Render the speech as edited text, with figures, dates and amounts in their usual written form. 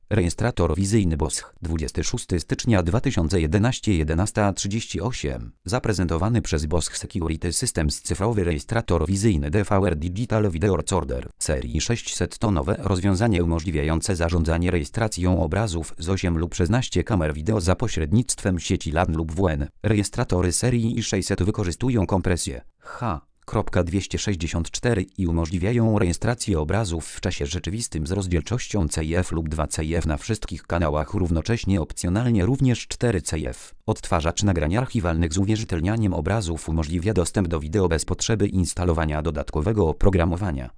Rejestrator wizyjny Bosch 26 stycznia 2011 11:38 zaprezentowany przez Bosch Security Systems cyfrowy rejestrator wizyjny DVR Digital Video Recorder serii 600 to nowe rozwiązanie umożliwiające zarządzanie rejestracją obrazów z 8 lub 16 kamer wideo za pośrednictwem sieci LAN lub WLAN. Rejestratory serii 600 wykorzystują kompresję H.264 i umożliwiają rejestrację obrazów w czasie rzeczywistym z rozdzielczością CIF lub 2 CIF na wszystkich kanałach równocześnie, opcjonalnie również 4 CIF. Odtwarzacz nagrań archiwalnych z uwierzytelnianiem obrazów umożliwia dostęp do wideo bez potrzeby instalowania dodatkowego oprogramowania.